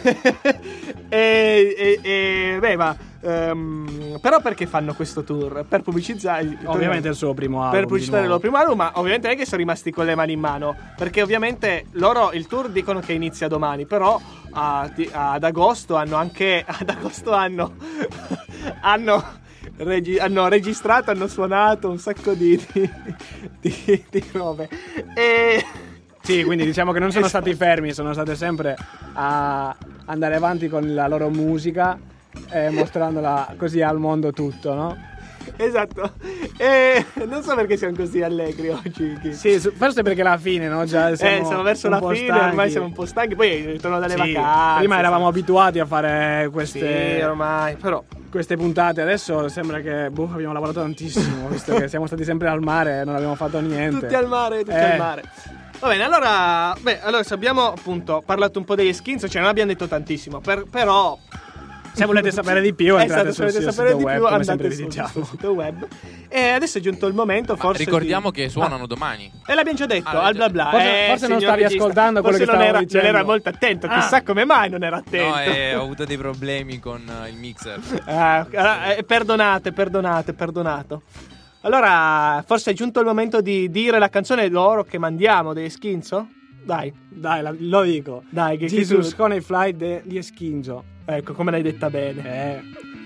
e, e- e- beh ma ehm, però perché fanno questo tour? Per pubblicizzare Ovviamente il suo primo album. per di pubblicitare il nuovo. loro primo album, ma ovviamente non è che sono rimasti con le mani in mano, perché ovviamente loro il tour dicono che inizia domani, però a- di- ad agosto hanno anche ad agosto hanno hanno Regi- hanno registrato, hanno suonato un sacco di, di, di, di robe. E Sì, quindi diciamo che non sono Esatto. stati fermi, sono state sempre a andare avanti con la loro musica e mostrandola così al mondo tutto, no? esatto. E non so perché siamo così allegri oggi. Chi- Sì, su- forse perché alla fine, no? Già siamo, eh, siamo verso un la po' fine, stanchi. ormai siamo un po' stanchi. Poi ritorno dalle Sì, vacanze. prima eravamo sai. abituati a fare queste, Sì, ormai, però. queste puntate, adesso sembra che boh, abbiamo lavorato tantissimo, visto che siamo stati sempre al mare e non abbiamo fatto niente. Tutti al mare, tutti Eh. al mare. Va bene, allora, beh, allora se abbiamo appunto parlato un po' degli Eschinzo, cioè non abbiamo detto tantissimo, per- però Se volete sapere di più, entrate esatto, se sul volete sito sapere di web, più, come andate sempre vi sul, diciamo. sul sito web. E adesso è giunto il momento, Ma forse ricordiamo di- che suonano domani. E l'abbiamo già detto, Ah, al bla l'avete bla. Forse- Eh, forse non signor stavi regista, ascoltando quello forse che non stavo era, dicendo. non era molto attento, Ah. chissà come mai non era attento. No, eh, ho avuto dei problemi con eh, il mixer. Ah, eh, perdonate, perdonate, perdonato. Allora, forse è giunto il momento di dire la canzone loro che mandiamo degli Eschinzo? Dai, Dai, la- lo dico. dai, che Jesus che tu- con i fly degli Eschinzo. Ecco, come l'hai detta bene. Eh.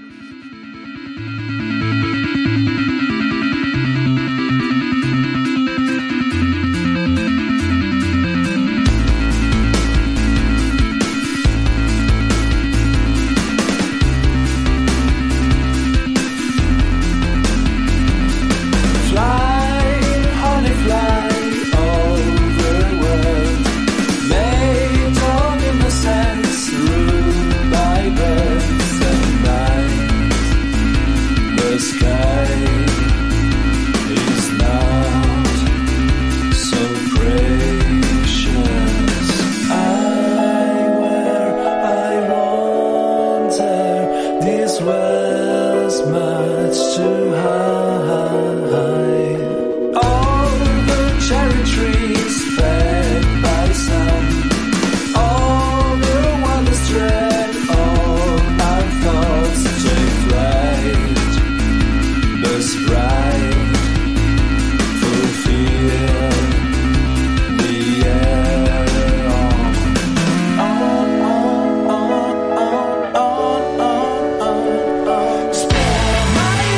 Fly, honey, fly over the world. Made of innocence, ruled by birds and night. The sky is not so gracious. I were, I wonder, this was much too high. All the cherry trees fed by sun, all the wonders dread, all our thoughts take flight. The sprite fulfill the air on, on, on, on, on, on, on, on. Spare my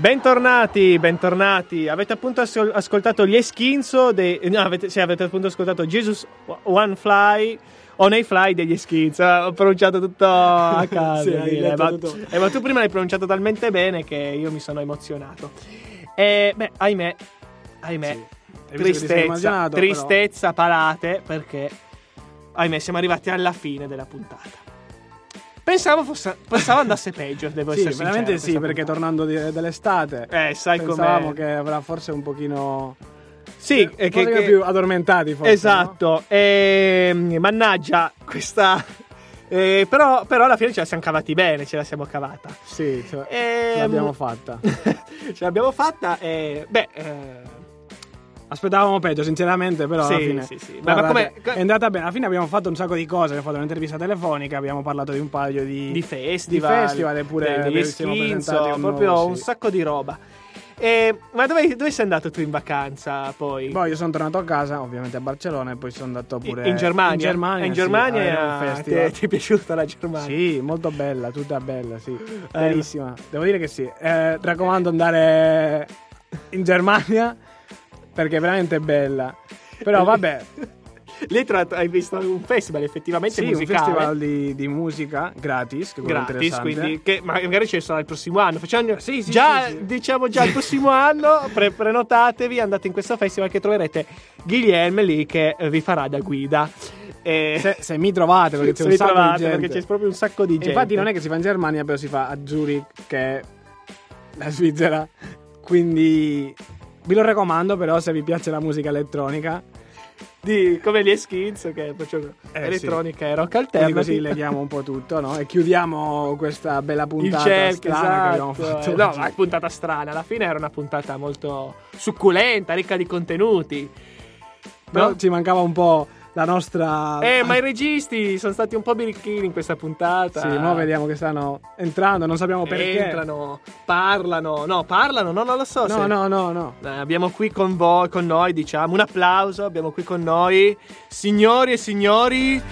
Bentornati, bentornati. Avete appunto as- ascoltato gli Eskinzo dei no, avete, sì, avete appunto ascoltato Jesus One Fly On a Fly degli Eskinzo. Ho pronunciato tutto a caso. Sì, hai dire, detto ma, tutto. eh, ma tu prima l'hai pronunciato talmente bene che io mi sono emozionato. E beh, ahimè, ahimè, Sì. Hai visto che ti sei tristezza, emozionato, tristezza palate perché ahimè siamo arrivati alla fine della puntata. Pensavo fosse, pensavo andasse peggio, devo Sì, essere veramente sincero, sì, questa perché puntata. tornando di- dall'estate Eh, sai pensavamo com'è. che avrà forse un pochino Sì, eh, eh, che, forse che- più addormentati forse, esatto. Ehm, mannaggia questa. eh, però, però alla fine ce la siamo cavati bene, ce la siamo cavata. no? Sì, cioè, Ehm, ce l'abbiamo fatta. ce l'abbiamo fatta e beh. eh, Aspettavamo peggio, sinceramente, però Sì, alla fine sì, sì. Ma- ma guardate, come- è andata bene. Alla fine abbiamo fatto un sacco di cose, abbiamo fatto un'intervista telefonica, abbiamo parlato di un paio di, di festival, di festival e pure de- degli abbiamo- siamo Eskinzo, presentati un proprio nuovo, un sì. sacco di roba. E, ma dove, dove sei andato tu in vacanza poi? Poi io sono tornato a casa, ovviamente a Barcellona, e poi sono andato pure in Germania? In Germania, in sì, Germania a eh, un ti, festival. ti è piaciuta la Germania? Sì, molto bella, tutta bella, sì. Eh, Bellissima. Devo dire che sì. Eh, raccomando andare in Germania perché è veramente bella. Però vabbè, Lì tra l'altro hai visto un festival effettivamente sì, un musicale. festival di, di musica gratis, che è quello Gratis, interessante. quindi che ma- magari ce ne sarà il prossimo anno. Facciamo Sì, sì, già, sì, sì. diciamo già il prossimo anno, pre- prenotatevi, andate in questo festival che troverete Guilherme lì che eh, vi farà da guida. E Se, se mi trovate, perché c'è se un vi sacco trovate, di gente. perché c'è proprio un sacco di E gente. infatti non è che si fa in Germania, però si fa a Zurich, che è la Svizzera. Quindi vi lo raccomando, però, se vi piace la musica elettronica. di come gli Eskinzo che faccio Eh, elettronica e rock Quindi alternative. così leghiamo un po' tutto, no? E chiudiamo questa bella il puntata cerchio, strana che abbiamo esatto. fatto Eh, no, oggi. ma è puntata strana. Alla fine era una puntata molto succulenta, ricca di contenuti. Però No? ci mancava un po' la nostra... Eh, ma i registi sono stati un po' birichini in questa puntata. Sì, mo vediamo che stanno entrando, non sappiamo perché. Entrano, parlano. No, parlano, no, non lo so. No, se- no, no, no. Eh, abbiamo qui con voi, con noi, diciamo, un applauso. Abbiamo qui con noi, signori e signori,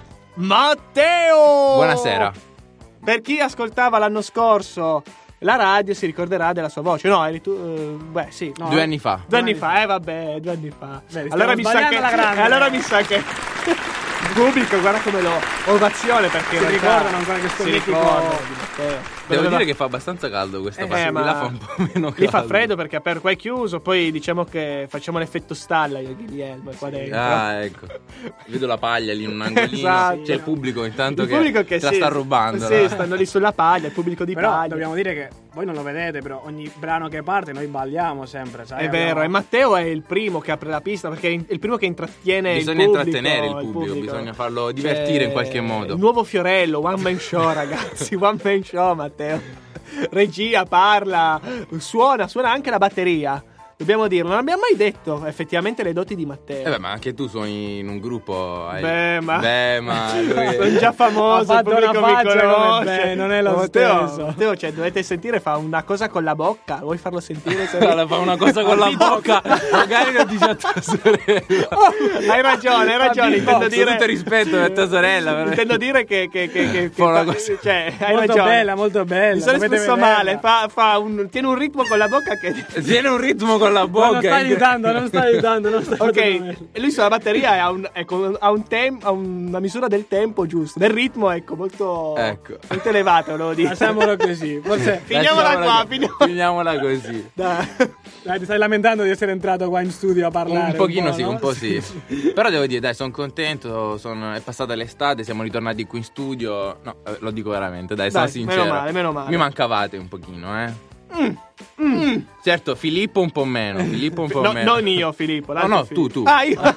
Matteo! Buonasera. Per chi ascoltava l'anno scorso la radio si ricorderà della sua voce. No, eri tu... eh, beh, sì. No, Due anni fa. Due anni fa, eh vabbè, due anni fa. Beh, allora, mi stiamo sa che, sbagliando alla grande. allora mi sa che il pubblico, guarda come lo ovazione perché Si in realtà ricordano ancora che sto si mitico- ricordano di Matteo. Devo Doveva- dire che fa abbastanza caldo questa Eh, parte. ma- Di là fa un po' meno caldo. lì fa freddo perché per qua è chiuso. Poi diciamo che facciamo l'effetto stalla io e Guglielmo qua dentro. Ah, ecco. Vedo la paglia lì in un angolino. Esatto. C'è il pubblico intanto il che, pubblico che te la sì, sta rubando. Sì, no? stanno lì sulla paglia, il pubblico di Però paglia. dobbiamo dire che voi non lo vedete, però ogni brano che parte noi balliamo sempre, sai? È vero, e Abbiamo- Matteo è il primo che apre la pista perché è il primo che intrattiene Bisogna il pubblico. intrattenere il pubblico, bisogna farlo divertire in qualche modo. Il nuovo Fiorello, one man show ragazzi, one man show Matteo. Regia, parla, suona, suona anche la batteria. Dobbiamo dirlo, non abbiamo mai detto effettivamente le doti di Matteo. Eh beh, ma anche tu suoni in un gruppo. hai- Beh, ma- Beh, ma lui- Sono già famoso, Ha il fatto pubblico una mi faccia come, conosce. beh, non è lo Matteo, stesso. Matteo, cioè, dovete sentire, fa una cosa con la bocca. Vuoi farlo sentire? Se Allora, fa una cosa con la bocca, magari lo dice a tua sorella. Oh, hai ragione, hai ragione. Intendo Con dire, tutto rispetto per tua sorella. però- intendo dire che, che, che, che, che Fa una fa- cosa- cioè, hai molto ragione. bella, molto bella. Mi sono dovete espresso vederla. male. Fa, fa un, tiene un ritmo con la bocca che. Tiene un ritmo con la No, bocca. non sta aiutando, non sta aiutando, non sta Ok, aiutando. e lui sulla batteria ha, un, ecco, ha, un tem- ha una misura del tempo giusto, del ritmo, ecco, molto, Ecco. molto elevato, volevo dire. Lasciamolo così. Forse Finiamola Lasciamola qua, co- finiamola- finiamola così. Dai. dai, ti stai lamentando di essere entrato qua in studio a parlare. Un pochino po', sì, no? un po' sì. Però devo dire, dai, sono contento. Sono, è passata l'estate, siamo ritornati qui in studio. No, eh, lo dico veramente, dai, sono Dai, sincero. meno male, meno male. Mi mancavate un pochino, eh. Mm. Certo, Filippo un po' meno. Filippo un po' No, meno. non io, Filippo. No, l'altro no, tu, tu. Ah, io.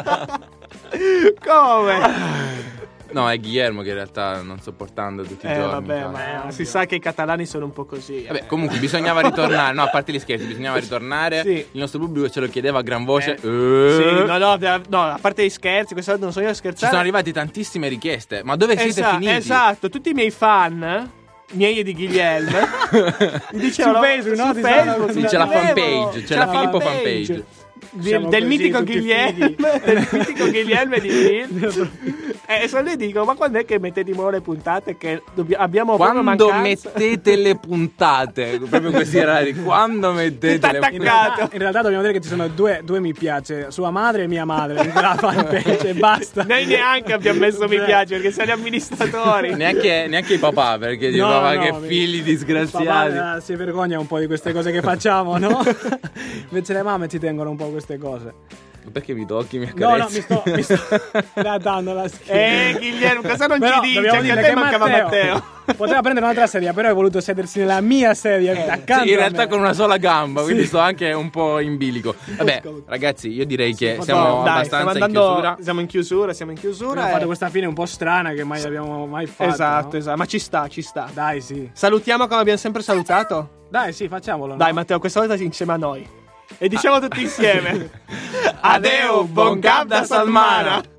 Come? No, è Guillermo che in realtà non sopportando tutti i Eh, giorni. vabbè, fa. ma si sa che i catalani sono un po' così. eh. Vabbè, comunque bisognava ritornare. No, a parte gli scherzi, bisognava ritornare. Sì. Il nostro pubblico ce lo chiedeva a gran voce. Eh. Eh. Sì, no, no, no, a parte gli scherzi, questa volta non sono io a Ci scherzare. sono arrivate tantissime richieste. Ma dove siete Esa- finiti? Esatto, tutti i miei fan, miei e di Guilherme, mi dicevano Su Facebook, no? su Ti Facebook, Sì, mi c'è la scrivevano, fanpage, c'è la Filippo fanpage. Del, Siamo del così, mitico tutti Guilherme, del mitico Guilherme di Lille. E sono lì e dico, ma quando è che mettete in modo le puntate? Che dobbi- abbiamo proprio Quando mancanza? mettete le puntate, proprio questi orari, quando mettete le attaccato. puntate. In realtà dobbiamo dire che ci sono due, due mi piace, sua madre e mia madre, in quella fanpage, e basta. Noi neanche abbiamo messo mi Cioè, piace perché siamo gli amministratori. Neanche, neanche i papà, perché dico, No, ma no, che mi- figli disgraziati. Papà, eh, si vergogna un po' di queste cose che facciamo, no? Invece le mamme ci tengono un po' queste cose. Perché mi tocchi, mi No, no, accarezzi? mi sto, mi sto grattando la schiena. Eh, Guglielmo, cosa non Però ci dici? dobbiamo Anche a dire te che mancava Matteo, Matteo. poteva prendere un'altra sedia, però hai voluto sedersi nella mia sedia accanto Sì, in a realtà me. con una sola gamba, quindi Sì. sto anche un po' in bilico. Vabbè, ragazzi, io direi che Sì, siamo no, Dai, abbastanza stiamo in andando, chiusura. siamo in chiusura, siamo in chiusura. Abbiamo e- fatto questa fine un po' strana che mai abbiamo mai fatto. Esatto, no? esatto, ma ci sta, ci sta. Dai, sì. Salutiamo come abbiamo sempre salutato. Dai, sì, facciamolo. Dai, no? Matteo, questa volta insieme a noi. E diciamo tutti insieme. Adeu, buon cap da Salmana.